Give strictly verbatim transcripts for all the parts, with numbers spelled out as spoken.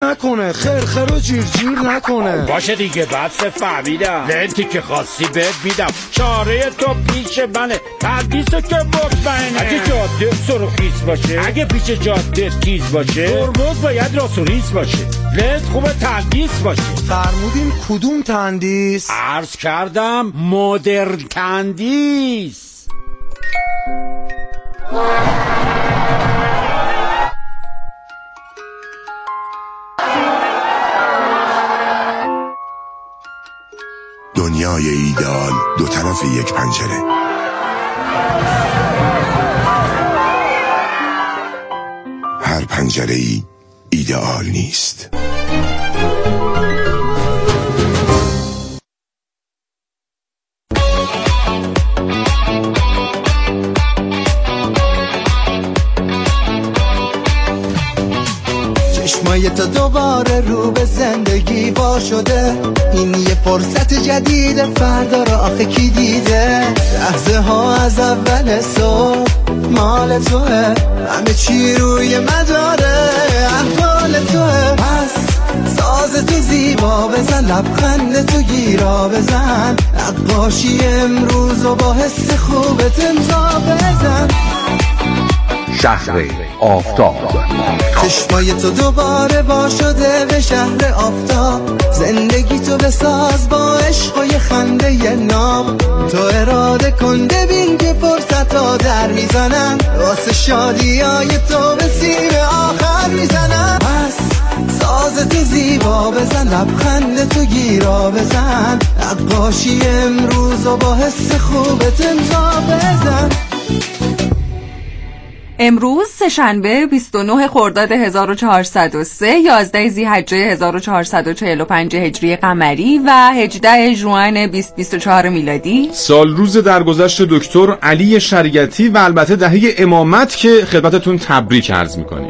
نکنه، خرخر و جیر جیر نکنه. باشه دیگه بس فهمیدم، لنتی که خواستی بهت میدم، چاره تو پیش منه، تندیسو که مطمئنه. اگه جاده سرخیز باشه، اگه پیش جاده تیز باشه، ترمز باید راست و ریز باشه، لنت خوبه تندیس باشه. فرمودین کدوم تندیس؟ عرض کردم مدرن تندیس. دنیای ایدئال دو طرف یک پنجره. هر پنجره ای ایدئال نیست. چشمای تو دوباره رو به زندگی وا شده، این یه فرصت جدیده، فردا رو آخه کی دیده؟ لحظه ها از اول صبح مال توه، همه چی روی مداره احوال توه. پس ساز تو زیبا بزن، لبخند تو گیرا بزن، نقاشی امروز و با حس خوبت امضا بزن. شهر آفتاب، چشمای تو دوباره وا شده به شهر آفتاب، زندگی تو بساز با عشق و یه خنده یه نام. تو اراده کن ببین که فرصت ها در میزنن، واسه شادی های تو به سیر آخر میزنن. پس ساز تو زیبا بزن، لبخند تو گیرا بزن، نقاشی امروز و با حس خوبت امضا بزن. امروز سه‌شنبه بیست و نه خرداد هزار و چهارصد و سه، یازده ذی‌حجه هزار و چهارصد و چهل و پنج هجری قمری و هجده ژوئن بیست بیست و چهار میلادی. سال روز درگذشت دکتر علی شریعتی و البته دهه امامت که خدمتتون تبریک عرض می‌کنیم.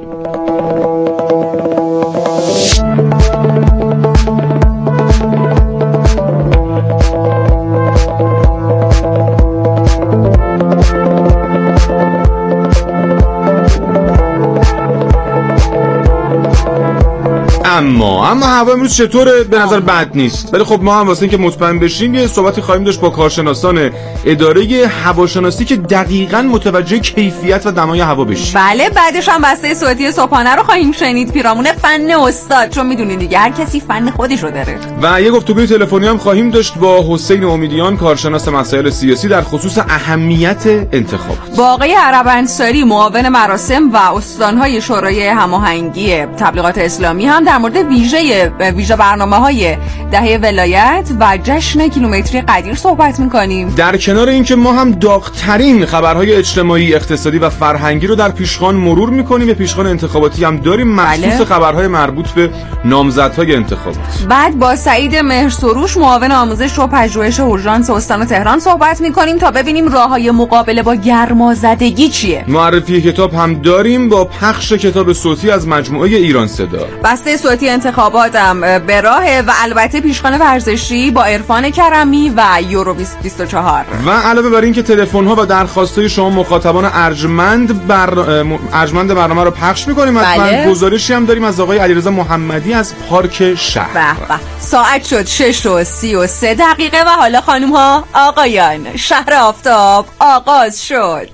اما اما هوا امروز چطوره؟ به نظر بد نیست، ولی خب ما هم واسه اینکه مطمئن بشیم یه صحبتی خواهیم داشت با کارشناسان اداره هواشناسی که دقیقاً متوجه کیفیت و دمای هوا بشیم. بله، بعدش هم بسته صوتی صبحانه رو خواهیم شنید، پیرامون فن استاد، چون میدونید دیگه هر کسی فن خودش رو داره. و یه گفتگوی تلفنی هم خواهیم داشت با حسین امیدیان، کارشناس مسائل سیاسی، در خصوص اهمیت انتخابات. با آقای عرب انصاری، معاون مراسم و استانهای شورای هماهنگی تبلیغات اسلامی هم در مورد ویژه ویژه برنامه‌های دهه ولایت و جشن کیلومتری قدیر صحبت می‌کنیم. در کنار اینکه ما هم داغ‌ترین خبرهای اجتماعی، اقتصادی و فرهنگی رو در پیشخوان مرور می‌کنیم، یه پیشخوان انتخاباتی هم داریم مخصوص بله. خبرهای مربوط به نامزدهای انتخابات. بعد با سعید مهرسروش، معاون آموزش و پژوهش اورژانس استان تهران صحبت می‌کنیم تا ببینیم راه‌های مقابله با گرمازدگی چیه. معرفی کتاب هم داریم با پخش کتاب صوتی از مجموعه ایران صدا. بسته صوتی انتخاباتم به راهه و البته پیشخوان ورزشی با عرفان کرمی و یورو بیست بیست و چهار. و علاوه بر این که تلفن‌ها و درخواست‌های شما مخاطبان ارجمند بر ارجمند برنامه رو پخش می‌کنیم. بله. گزارشی هم داریم از آقای علیرضا محمدی از پارک شهر. به به. ساعت شد شش و سی و سه دقیقه و حالا خانم‌ها آقایان، شهر آفتاب آغاز شد.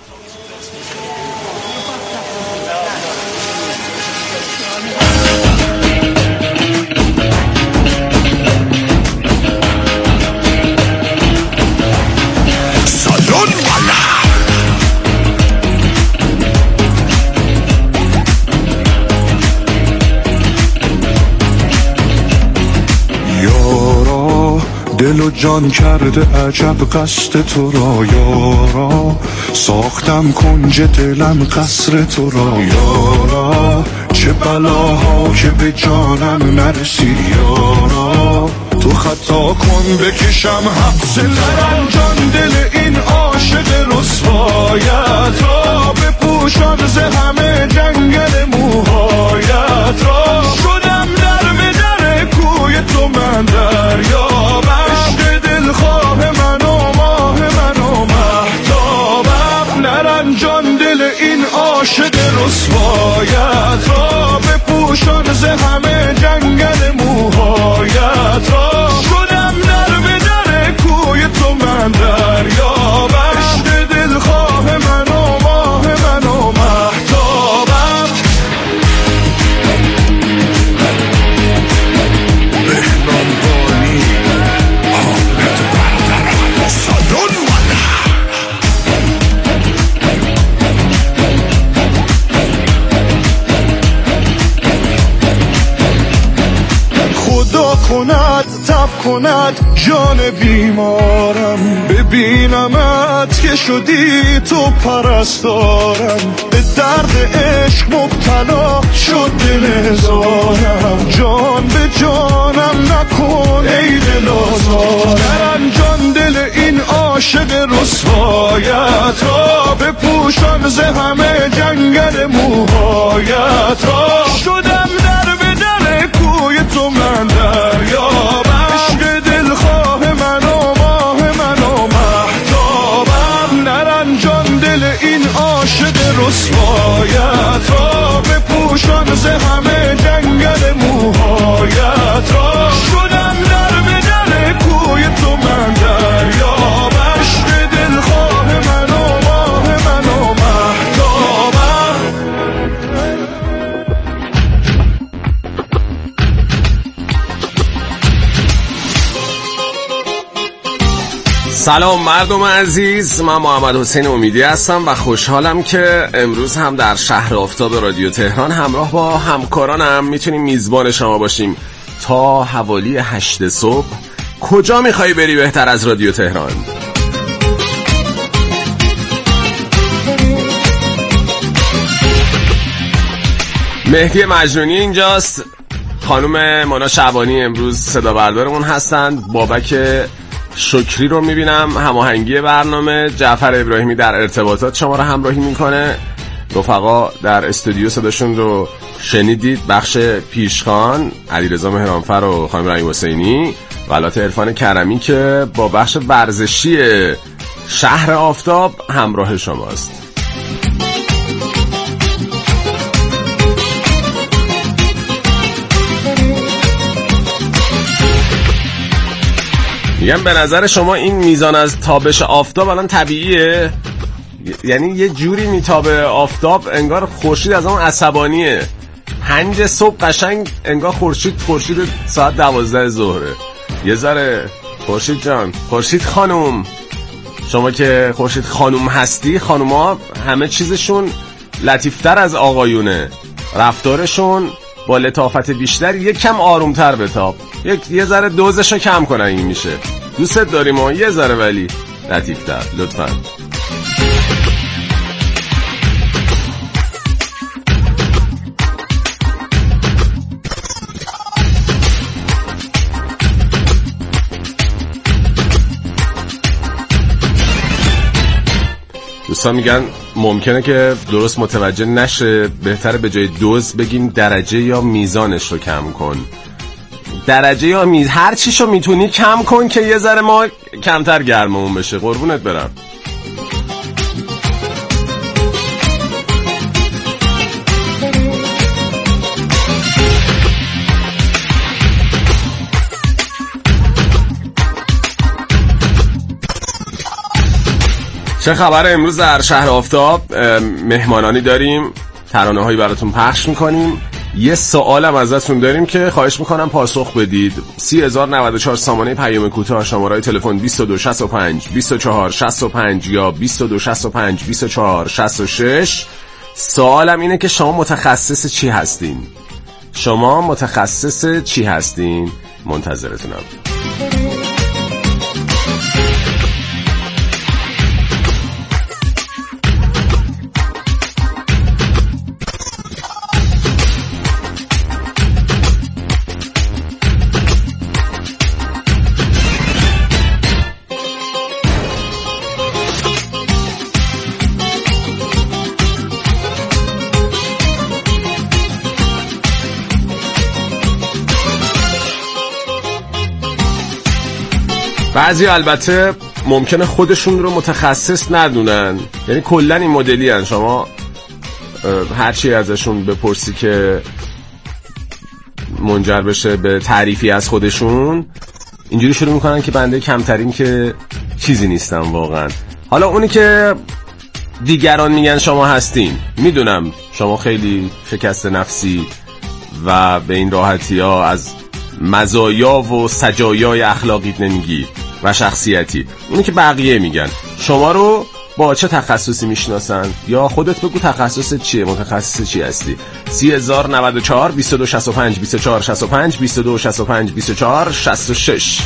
دل و جان کرده عجب قصد تو را یارا، ساختم کنج دلم قصر تو را یارا، چه بلاها که به جانم نرسید یارا، تو خطا کن بکشم حبس ترنجان دل این عاشق رسوایت را، بپوشان ز همه جنگل موهایت را، شدم در به در کوی تو من دریابم، عشق دلخواه من و ماه من و مهتابم، نرنجان دل این عاشق رسوایت را، بپوشان ز همه کند تب کند جان بیمارم، ببینمت که شدی تو پرستارم، به درد عشق مبتلا شد دل هزارم، جان به جانم نکن ای دل آزارم، جان دل این عاشق رسوایت را بپوشان ز همه جنگل موهایت را، شدم در به در کوی تو من دریابم، عشق دلخواه من و ماه من و مهتابم، نرنجان دل این عاشق رسوایت را بپوشان ز همه جنگل موهایت را، شدم در به در کوی تو من دریابم، عشق دلخواه من و ماه من و مهتابم. سلام مردم عزیز، من محمد حسین امیدی هستم و خوشحالم که امروز هم در شهر آفتاب رادیو تهران همراه با همکارانم میتونیم میزبان شما باشیم تا حوالی هشت صبح. کجا میخوای بری بهتر از رادیو تهران؟ مهدی مجنونی اینجاست، خانم مونا شعبانی امروز صدا بردارمون هستن، بابک شکری رو میبینم هماهنگی برنامه، جعفر ابراهیمی در ارتباطات شما رو همراهی میکنه، رفقا در استودیو صداشون رو شنیدید، بخش پیشخان علیرضا مهرانفر و خانم رحیم حسینی و البته عرفان کرمی که با بخش ورزشی شهر آفتاب همراه شماست. میگم به نظر شما این میزان از تابش آفتاب الان طبیعیه؟ یعنی یه جوری میتابه آفتاب انگار خورشید از اون عصبانیه، پنج صبح قشنگ انگار خورشید خورشید ساعت دوازده ظهره. یه ذره خورشید جان، خورشید خانم، شما که خورشید خانم هستی، خانوما همه چیزشون لطیفتر از آقایونه، رفتارشون با لطافت بیشتر، یک کم آرومتر بتاب، یک یه ذره دوزشو کم کنن این میشه. دوست داریم و یه ذره ولی لطیفتر لطفاً. دوستان میگن ممکنه که درست متوجه نشه، بهتره به جای دوز بگیم درجه یا میزانش رو کم کن. درجه یا میز هر چیشو میتونی کم کن که یه ذره ما کمتر گرممون بشه. قربونت برم. چه خبره؟ امروز در شهر آفتاب مهمانانی داریم، ترانه هایی براتون پخش میکنیم، یه سوالم ازتون داریم که خواهش میکنم پاسخ بدید. سی هزار و نود و چهار سامانه پیام کوتاه، شماره تلفن بیست و دو شصت و پنج بیست و چهار شصت و پنج یا بیست و دو شصت و پنج بیست و چهار شصت و شش. سوالم اینه که شما متخصص چی هستین؟ شما متخصص چی هستین؟ منتظرتونم. بعضی البته ممکنه خودشون رو متخصص ندونن، یعنی کلن این مدلی هن. شما هرچی ازشون بپرسی که منجر بشه به تعریفی از خودشون، اینجوری شروع میکنن که بنده کمترین که چیزی نیستم واقعا. حالا اونی که دیگران میگن شما هستین، میدونم شما خیلی شکست نفسی و به این راحتی ها از مزایا و سجایای اخلاقیت نمیگی و شخصیتی. اونی که بقیه میگن شما رو با چه تخصصی میشناسن؟ یا خودت بگو تخصصت چیه، متخصص چی هستی؟ سی هزار و نود و چهار بیست و دو شصت و پنج بیست و چهار شصت و پنج بیست و دو شصت و پنج بیست و چهار شصت و شش.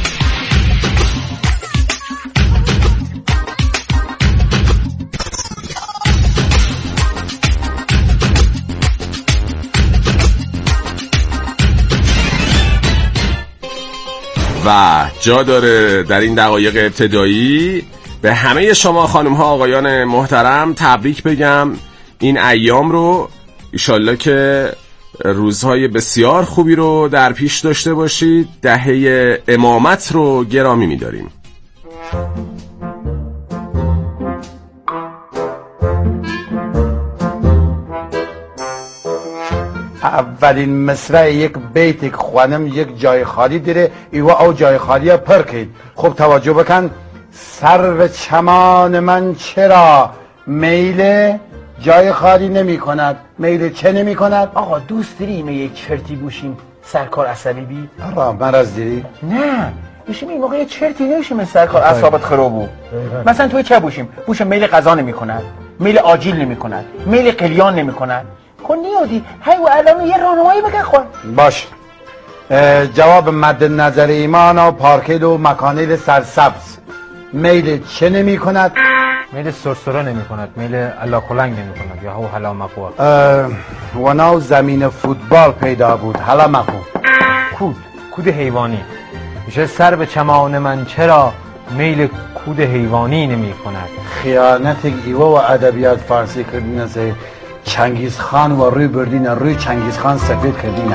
و جا داره در این دقایق ابتدایی به همه شما خانم ها آقایان محترم تبریک بگم این ایام رو. ایشالله که روزهای بسیار خوبی رو در پیش داشته باشید. دهه امامت رو گرامی می‌داریم. اولین مصرع یک بیت خوانم یک جای خالی دیره ایوا او جای خالی پر کید. خب توجه بکن. سرو چمان من چرا میل جای خالی نمی کند؟ میل چه نمی کند؟ آقا دوست داریم یک چرتی بوشیم سرکار عصبی بی؟ آقا مرض دیری؟ نه میشیم این موقع یه چرتی نمیشیم سرکار اعصابت خرابو. مثلا توی چه بوشیم؟ بوش میل غذا نمی کند، میل آجیل نمی کند، میل قلیان نمی کند. کن نیادی هی و الان یه راهنمایی بکن خون. باش. جواب مد نظر ایمان و پارکیل و مکانیل سرسبز میل چه نمی کند؟ میل سرسره نمی کند، میل علاقلنگ نمی کند یا هو حلا مقوار. و ناو زمین فوتبال پیدا بود حلا مقو. کود کود حیوانی میشه. سر به چمان من چرا میل کود حیوانی نمی کند؟ خیانت ایوا و ادبیات فارسی کردین از چنگیز خان و روی بردین روی چنگیز خان سفید کردین.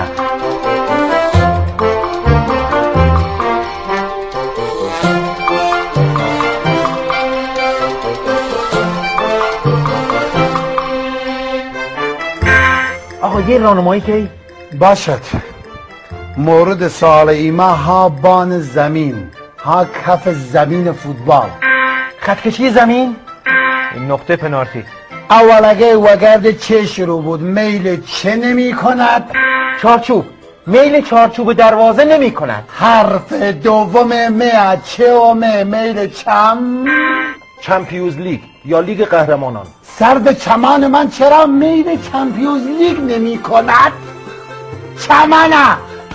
آقا یه راهنمایی که باشد. مورد سوال ایما ها بان زمین ها کف زمین فوتبال خط کشی زمین نقطه پنالتی. اول اگه وگرد چه شروع بود میل چه نمی کند؟ چارچوب. میل چارچوب دروازه نمی کند. حرف دوم مه چه و مه میل چم چمپیونز لیگ یا لیگ قهرمانان. سرد چمان من چرا میل چمپیونز لیگ نمی کند؟ چمنه.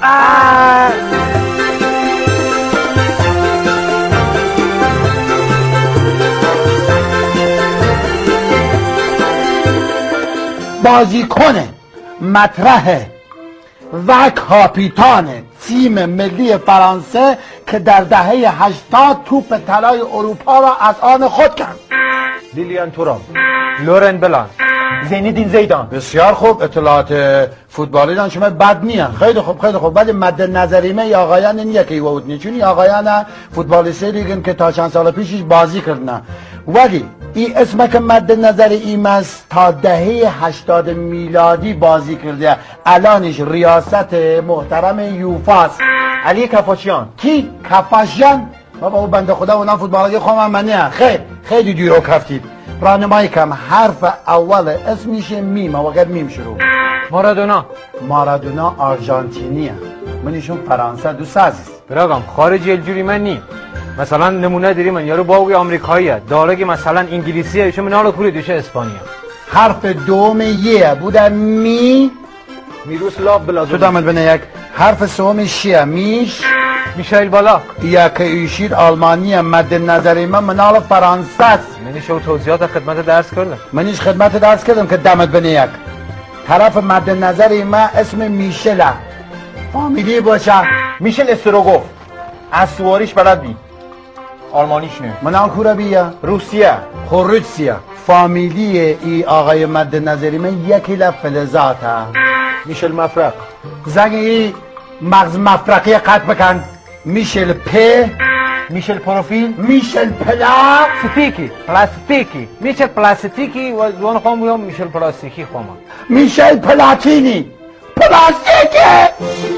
بازیکن مطرح و کاپیتان تیم ملی فرانسه که در دهه هشتاد توپ طلای اروپا را از آن خود کرد. لیلیان تورام، لورن بلان، زینedین زیدان. بسیار خوب. اطلاعات فوتبالی دان شما بد نیه. خیلی خوب خیلی خوب. ولی مد نظریمه یا آقایان این یکی بود نی، چون آقایان فوتبالیستی دیگه که تا چند سال پیشش بازی کردن. ولی این اسم که مد نظر این است تا دهه هشتاد میلادی بازی کرده. الانش ریاست محترم یوفاست. علی کفاشیان. کی؟ کفاشیان؟ بابا او بنده خدا اونا فوتبالی خوام منه. خیلی خیلی دیرو کفتید. راهنمایی کم. حرف اول اسمش میم و اگر میم شروع. مارادونا. مارادونا آرژانتینیه. منیشون فرانسه دوست عزیز. براگم خارجی الجوری من نیم. مثلا نمونه داریم من یارو باوی آمریکاییه دارگی مثلا انگلیسیه شما نالو کوری دوشه اسپانیا. حرف دوم یه بوده می میروسلاو بلازوویچ. تو دامد بنه یک. حرف سوم شیه میش میشایل بالاک. یا که ایشید آلمانیه. مد نظری من منال فرانسه است. منی شو توضیحات خدمت درس کردم. منیش خدمت درس کردم که دامد بنه یک. طرف مد نظری من اسم میشله. فامیلی باشه. میشل استروگوف. از سواریش بلد بی. آلمانیش نه. منال کورا بیا. روسیه. روسیه. فامیلی ای آقای مد نظری من یکی لفلزات ها. میشل مفرق. زنگ ای مغز مفرقی قط بکن. میشل پ. میشل پروفیل. میشل پلا. پلاستیکی. پلاستیکی. میشل پلاستیکی و دوان خوام بیام میشل پلاستیکی خوام. میشل پلاتینی. پلاستیکی.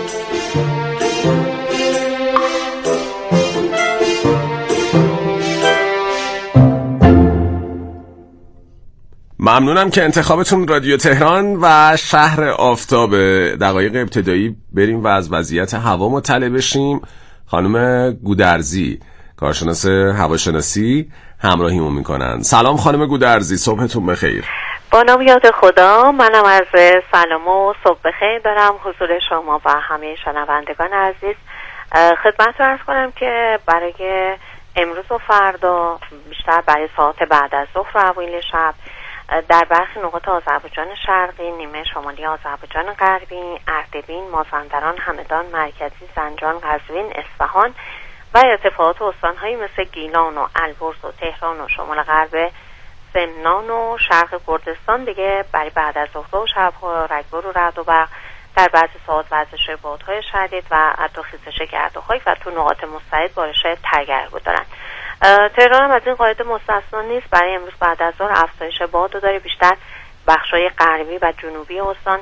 ممنونم که انتخابتون رادیو تهران و شهر آفتاب. دقایق ابتدایی بریم و از وضعیت هوا مطلع بشیم. خانم گودرزی کارشناس هواشناسی همراهیمون میکنن. سلام خانم گودرزی، صبحتون بخیر. با نام یاد خدا، منم از سلام و صبح بخیر دارم حضور شما و همه شنوندگان عزیز. خدمت رو عرض کنم که برای امروز و فردا بیشتر برای ساعت بعد از ظهر و اوایل شب در برخی نقاط آذربایجان شرقی، نیمه شمالی آذربایجان غربی، اردبیل، مازندران، همدان، مرکزی، زنجان، قزوین، اصفهان و ارتفاعات استان‌هایی مثل گیلان و البرز و تهران و شمال غرب سمنان و شرق کردستان دیگه برای بعد از ظهر و شب‌ها رگبار و رعد و برق، در بعضی ساعات وزش بادهای شدید و حتی خیزش گردوهای و تو نقاط مستعد بارش تگرگو دارن. تهران هم از این قاعده مستثنا نیست. برای امروز بعد از ظهر افزایش باد رو داره، بیشتر بخشای غربی و جنوبی استان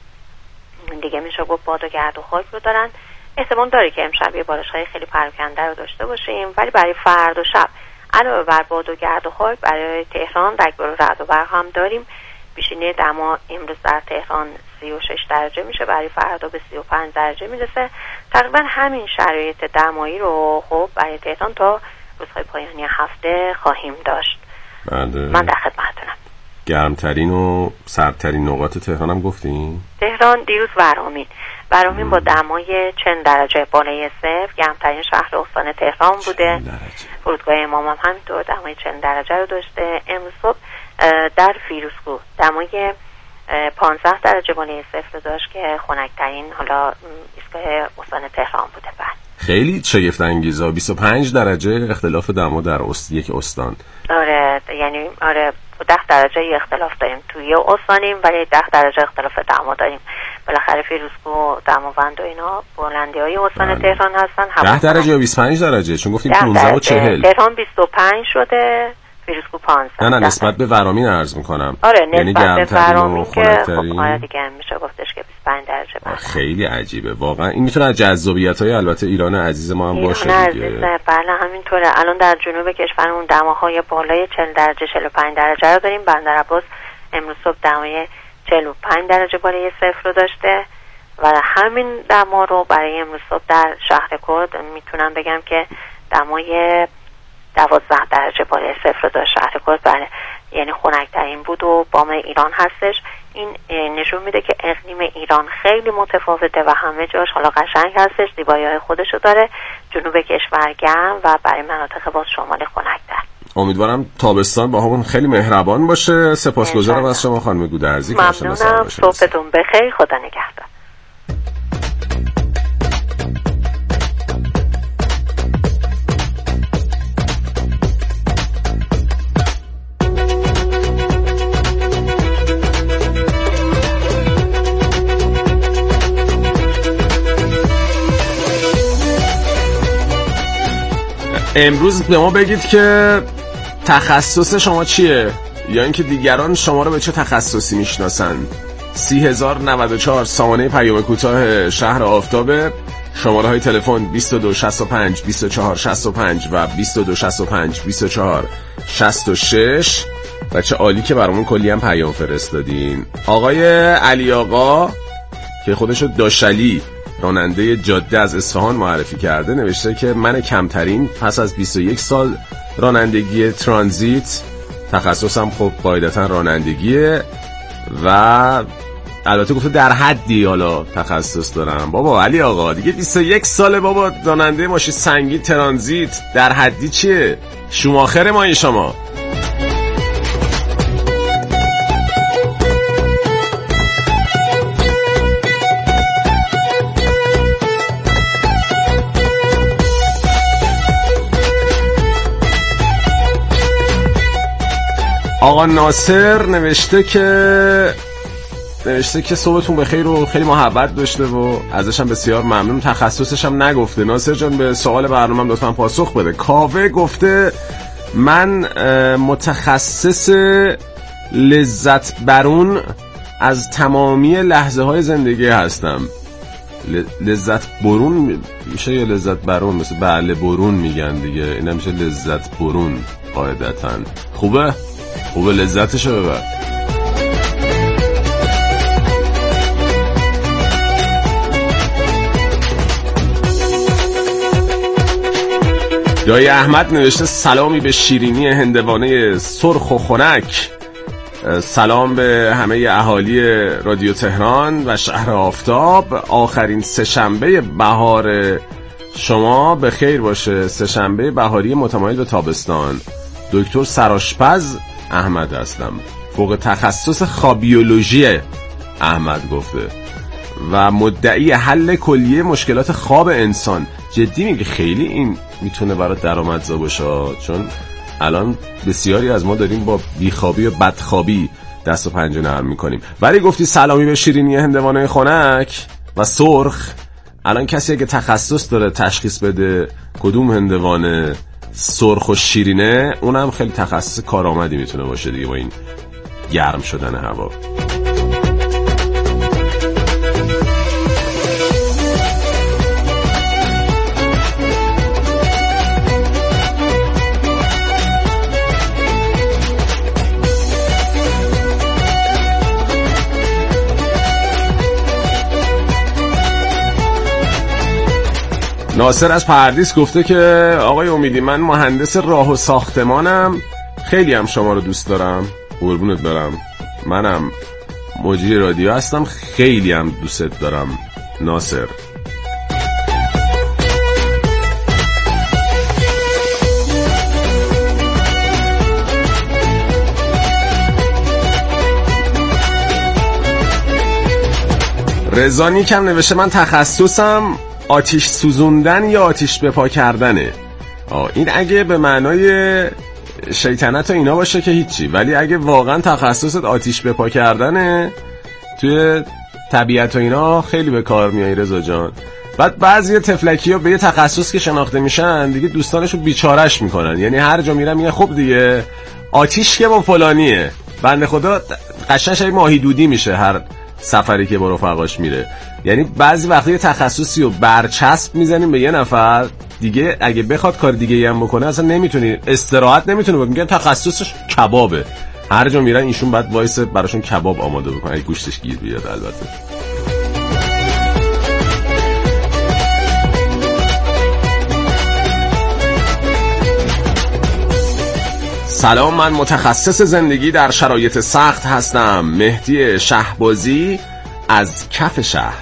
دیگه میشه گفت باد و گرد و خاک رو دارن. احتمال داره که امشب یه بارش‌های خیلی پراکنده رو داشته باشیم، ولی برای فردا و شب علاوه بر باد و گرد و خاک برای تهران رگبار و رعد و برق هم داریم. بیشینه دما امروز در تهران سی و شش درجه میشه، برای فردا به سی و پنج درجه میرسه. تقریبا همین شرایط دمایی رو خب برای تهران تا روزهای پایانی هفته خواهیم داشت. بله. من در خدمتتونم. گرمترین و سردترین نقاط تهران هم گفتیم؟ تهران دیروز ورامین ورامین با دمای چند درجه بالای صفر گرمترین شهر استان تهران بوده. فرودگاه امام هم همینطور دمای چند درجه رو داشته. امروز صبح در فیروزکوه دمای پانزده درجه بالای صفر داشت که خنک‌ترین حالا ایستگاه استان تهران بوده. بعد خیلی شگفت انگیزه، بیست و پنج درجه اختلاف دما در است... یک استان. آره یعنی آره ده درجه اختلاف داریم توی استانیم، ولی ده درجه اختلاف دما داریم. بالاخره فیروزکوه دماوند و اینا بلندی‌های استان تهران هستن. ده درجه یا بیست و پنج درجه؟ چون گفتیم پانزده و چهل. تهران بیست و پنج شده، فیروزکوه پانزده. نه نه نسبت به ورامین عرض میکنم. آره یعنی نسبت به ورامین که خب آره دیگه میشه گفتش که بیست و پنج درجه بله. خیلی عجیبه واقعا. این میتونه از جذابیت‌های البته ایران عزیز ما هم باشه دیگه. عزیزه. بله همینطوره. الان در جنوب کشورمون دماهای بالای چهل درجه چهل و پنج درجه رو داریم. بندر عباس امروز صبح دمای چهل و پنج درجه بالای صفر رو داشته و همین دما رو برای امروز صبح در شهر کرد میتونم بگم که دمای دوازده درجه بالای صفر رو داشت شهر کرد. بله یعنی خنک‌ترین بود و بام ایران هستش. این نشون میده که اقلیم ایران خیلی متفاوته و همه جاش حالا قشنگ هستش، زیبایی‌های خودشو داره. جنوب کشور گرم و برای مناطق باز شمال خنک‌تر. امیدوارم تابستان با همون خیلی مهربان باشه. سپاسگزارم از شما خانم گودرزی. ممنونم. صبحتون بخیر. خدا نگهدار. امروز به ما بگید که تخصص شما چیه یا اینکه دیگران شما رو به چه تخصصی میشناسن. سی هزار و نود و چهار سامانه پیام کوتاه شهر آفتابه. شماره های تلفن بیست و دو شصت و پنج بیست و چهار شصت و پنج و بیست و دو شصت و پنج بیست و چهار شصت و شش. بچه عالی که برامون کلی هم پیام فرستادین. آقای علی آقا که خودشو داشلی راننده جاده از اصفهان معرفی کرده نوشته که من کمترین پس از بیست و یک سال رانندگی ترانزیت، تخصصم خب قاعدتا رانندگیه و البته گفته در حدی حالا تخصص دارم. بابا علی آقا دیگه بیست و یک ساله بابا راننده ماشین سنگین ترانزیت، در حدی چیه؟ شوماخر ما این شما. آقا ناصر نوشته که نوشته که صبحتون بخیر و خیلی محبت داشته و ازش هم بسیار ممنون. تخصصش هم نگفته. ناصر جان به سوال برنامه‌ام لطفاً پاسخ بده. کاوه گفته من متخصص لذت برون از تمامی لحظه های زندگی هستم. لذت برون میشه یا لذت برون؟ مثل بله برون میگن دیگه، این هم میشه لذت برون قاعدتاً. خوبه؟ خوبه لذتشو ببر. دایی احمد نوشته سلامی به شیرینی هندوانه سرخ و خنک. سلام به همه اهالی رادیو تهران و شهر آفتاب. آخرین سه‌شنبه بهار شما به خیر باشه. سه‌شنبه بهاری متمایل به تابستان. دکتر سرآشپز احمد هستم، فوق تخصص خوابیولوژی احمد گفته و مدعی حل کلیه مشکلات خواب انسان. جدی میگه خیلی این میتونه برای درآمدزا باشه، چون الان بسیاری از ما داریم با بیخوابی و بدخوابی دست و پنجه نرم میکنیم. ولی گفتی سلامی به شیرینی هندوانه خنک و سرخ. الان کسی اگه تخصص داره تشخیص بده کدوم هندوانه سرخ و شیرینه، اونم خیلی تخصص کارآمدی میتونه باشه دیگه با این گرم شدن هوا. ناصر از پردیس گفته که آقای امیدی من مهندس راه و ساختمانم، خیلی هم شما رو دوست دارم، قربونت برم. منم مجری رادیو هستم، خیلی هم دوست دارم ناصر. رضانی کم نوشته من تخصصم آتیش سوزوندن یا آتیش بپا کردنه. آه این اگه به معنای شیطنت و اینا باشه که هیچی، ولی اگه واقعا تخصصت آتیش بپا کردنه توی طبیعت و اینا خیلی به کار میای رضا جان. بعد بعضی تفلکی ها به یه تخصص که شناخته میشن دیگه دوستانشو بیچارش میکنن، یعنی هر جا میرن میگن خب دیگه آتیش که با فلانیه، بنده خدا قشنگ شبیه ماهی دودی میشه هر سفری که با رفقاش میره. یعنی بعضی وقتا یه تخصصی رو برچسب میزنیم به یه نفر دیگه، اگه بخواد کار دیگه هم بکنه اصلا نمیتونی، استراحت نمیتونه بکنه، میگن تخصصش کبابه. هر جا میرن ایشون بعد وایس براشون کباب آماده بکنه اگه گوشتش گیر بیاد البته. سلام، من متخصص زندگی در شرایط سخت هستم. مهدی شهبازی از کف شهر.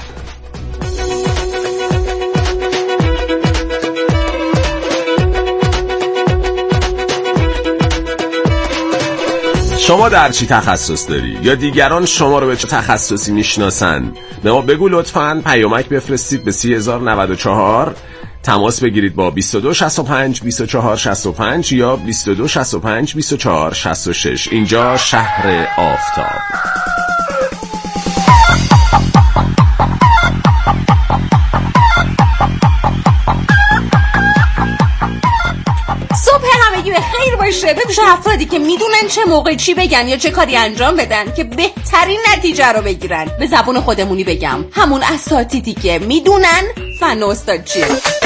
شما در چی تخصص داری یا دیگران شما رو به چه تخصصی میشناسن؟ به ما بگو لطفاً. پیامک بفرستید به سی هزار و نود و چهار. تماس بگیرید با بیست و دو شصت و پنج بیست و چهار شصت و پنج یا بیست و دو شصت و پنج بیست و چهار شصت و شش. اینجا شهر آفتاب. صبح همگی به خیر باشه. بگوش افرادی که میدونن چه موقع چی بگن یا چه کاری انجام بدن که بهترین نتیجه رو بگیرن. به زبون خودمونی بگم همون اساتیدی که میدونن فن استاد چیه.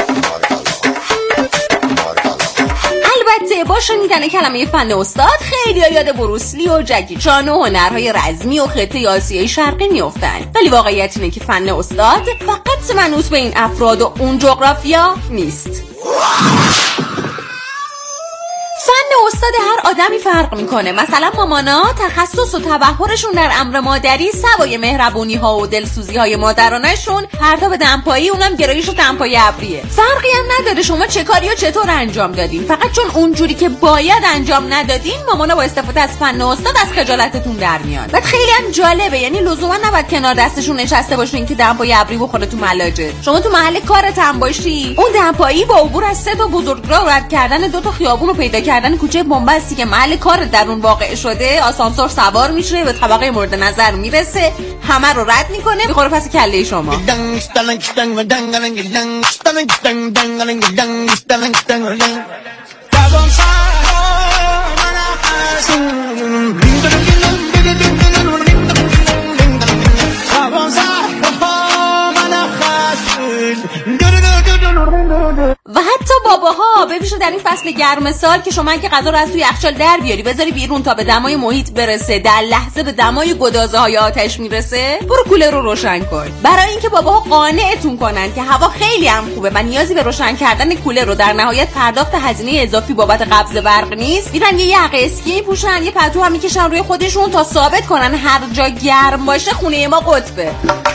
البته با شنیدن کلمه فن استاد خیلی ها یاد بروسلی و جکی چان و هنرهای رزمی و خطه آسیای شرقی میافتن، ولی واقعیت اینه که فن استاد فقط منوط به این افراد و اون جغرافیا نیست. فن استاد هر آدمی فرق میکنه. مثلا مامانا تخصص و تبحرشون در امر مادری سوای مهربونی ها و دلسوزی های مادرانشون پرتاب دمپایی، اونم گرایش دمپایی ابریه. فرقی هم نداره شما چه کاری و چطور انجام دادین، فقط چون اونجوری که باید انجام ندادین مامانا با استفاده از فن استاد از خجالتتون در میاد. بعد خیلی هم جالبه، یعنی لزوما نباید کنار دستشون نشسته باشین که دمپایی ابری بخوره تو ملاجه. شما تو محل کارت هم باشی، اون دمپایی با عبور از سه تا بزرگراه و رد کردن دو تا خیابون و پیدا کردن کوچه بنبستی که محل کار در اون واقع شده، آسانسور سوار میشه، به طبقه مورد نظر میرسه، همه رو رد میکنه، میخوره پس کله شما. و حتی باباها به ویژه در این فصل گرم سال که شما که غذا رو از توی یخچال در بیاری بذاری بیرون تا به دمای محیط برسه، در لحظه به دمای گدازه‌های آتش میرسه، برو کولر رو روشن کن. برای اینکه باباها قانعتون کنن که هوا خیلی هم خوبه و نیازی به روشن کردن کولر رو در نهایت پرداخت هزینه اضافی بابت قبض برق نیست، میرن یه یقه اسکی پوشن، یه پتو هم میکشن روی خودشون تا ثابت کنن هر جا گرم باشه خونه ما قطبه.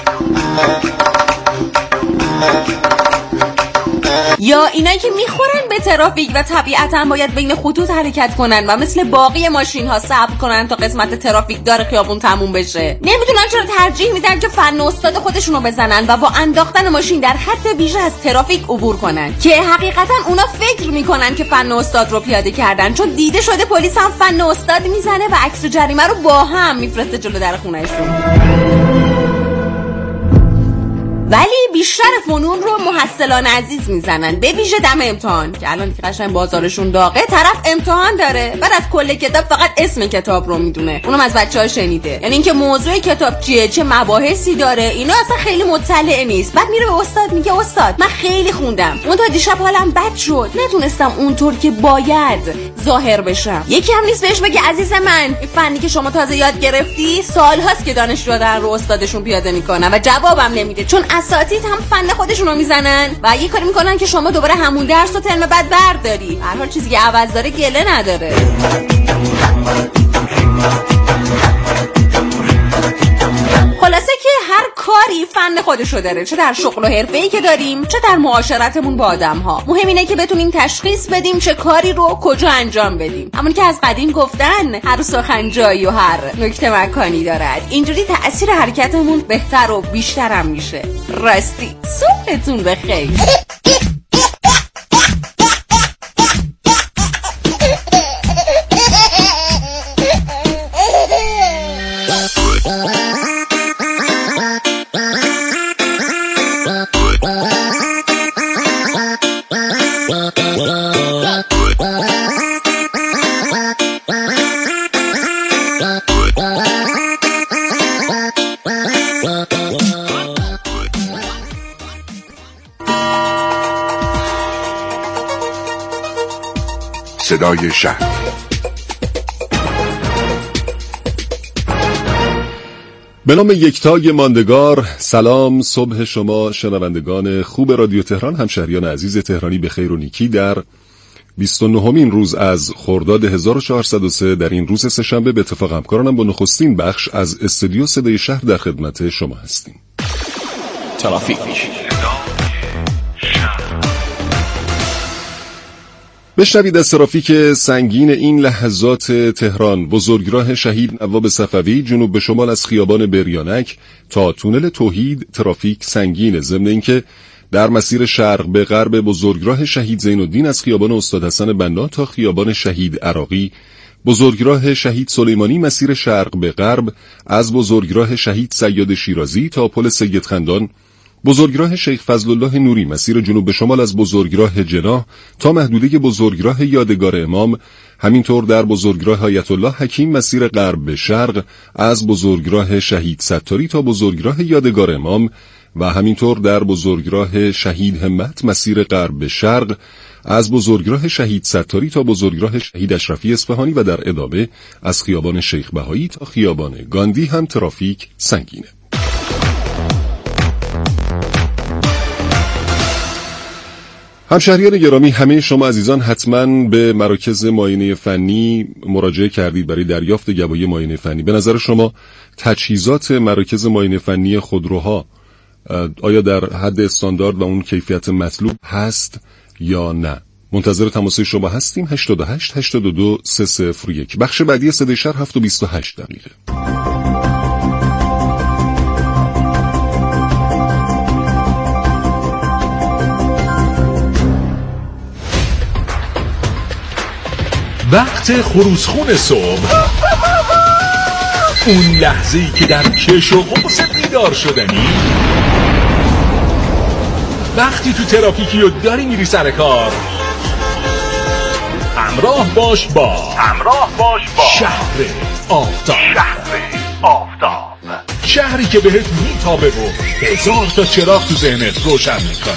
یا اینایی که میخورن به ترافیک و طبیعتاً باید بین خطوط حرکت کنن و مثل باقی ماشین ها صبر کنن تا قسمت ترافیک دار خیابون تموم بشه. نمیدونن چرا ترجیح میدن که فن استاد خودشونو بزنن و با انداختن ماشین در حد ویژه از ترافیک عبور کنن، که حقیقتاً اونا فکر میکنن که فن استاد رو پیاده کردن، چون دیده شده پلیس هم فن استاد میزنه و عکس جریمه رو با هم میفرسته جلو در خونهشون. ولی بیشتر فنون رو محصلان عزیز میزنن، به ویژه دم امتحان که الان که قشنگ بازارشون داغه، طرف امتحان داره بعد از کل کتاب فقط اسم کتاب رو میدونه، اونم از بچه‌ها شنیده، یعنی اینکه موضوع کتاب چیه، چه مباحثی داره، اینا اصلا خیلی مطلع نیست. بعد میره به استاد میگه استاد من خیلی خوندم اون تا دیشب حالم بد شد، نتونستم اونطور که باید ظاهر بشم. یکی هم نیست بهش بگه عزیز من این فنی که شما تازه یاد گرفتی سال‌هاست که دانشجوها دارن رو استادشون پیاده میکنن و جوابم نمیده، چون اساتید هم فن خودشون رو میزنن و یه کاری میکنن که شما دوباره همون درس رو ترم بعد برداری. هر حال چیزی که عوض داره گله نداره. خلاصه که هر کاری فن خودشو داره، چه در شغل و حرفه‌ای که داریم چه در معاشرتمون با آدم‌ها. مهم اینه که بتونیم تشخیص بدیم چه کاری رو کجا انجام بدیم. همون که از قدیم گفتن هر سخن جایی و هر نکته مکانی دارد. اینجوری تأثیر حرکتمون بهتر و بیشتر هم میشه. راستی صبحتون بخیر. صدای شهر. به نام یکتای ماندگار، سلام صبح شما شنوندگان خوب رادیو تهران، همشهریان عزیز تهرانی به خیر و نیکی. در بیست و نهمین روز از خرداد هزار و چهارصد و سه در این روز سه‌شنبه به اتفاق همکارانم با نخستین بخش از استودیو صدای شهر در خدمت شما هستیم. ترافیک. بشنوید از ترافیک سنگین این لحظات تهران. بزرگراه شهید نواب صفوی جنوب به شمال از خیابان بریانک تا تونل توحید ترافیک سنگینه، ضمن اینکه در مسیر شرق به غرب بزرگراه شهید زین الدین از خیابان استاد حسن بنا تا خیابان شهید عراقی، بزرگراه شهید سلیمانی مسیر شرق به غرب از بزرگراه شهید سیاد شیرازی تا پل سید خندان، بزرگراه شیخ فضلالله نوری مسیر جنوب به شمال از بزرگراه جناح تا محدوده بزرگراه یادگار امام، همینطور در بزرگراه آیت الله حکیم مسیر غرب به شرق از بزرگراه شهید ستاری تا بزرگراه یادگار امام و همینطور در بزرگراه شهید همت مسیر غرب به شرق از بزرگراه شهید ستاری تا بزرگراه شهید اشرفی اصفهانی و در ادامه از خیابان شیخ بهایی تا خیابان گاندی هم ترافیک سنگینه. همشهریان گرامی، همه شما عزیزان حتما به مراکز معاینه فنی مراجعه کردید برای دریافت گواهی معاینه فنی. به نظر شما تجهیزات مراکز معاینه فنی خودروها آیا در حد استاندارد و اون کیفیت مطلوب هست یا نه؟ منتظر تماس شما هستیم. هشتاد و هشت هشتاد و دو سه صفر یک. بخش بعدی صدای شهر هفت و بیست و هشت دقیقه. وقت خروسخون صبح، اون لحظه‌ای که در کش و قوس بیدار شدنی، وقتی تو ترافیکی و داری میری سر کار، همراه باش با همراه باش با شهر آفتاب. شهر آفتاب، شهری که بهت میتابه و هزار تا چراغ تو ذهنت روشن میکنه.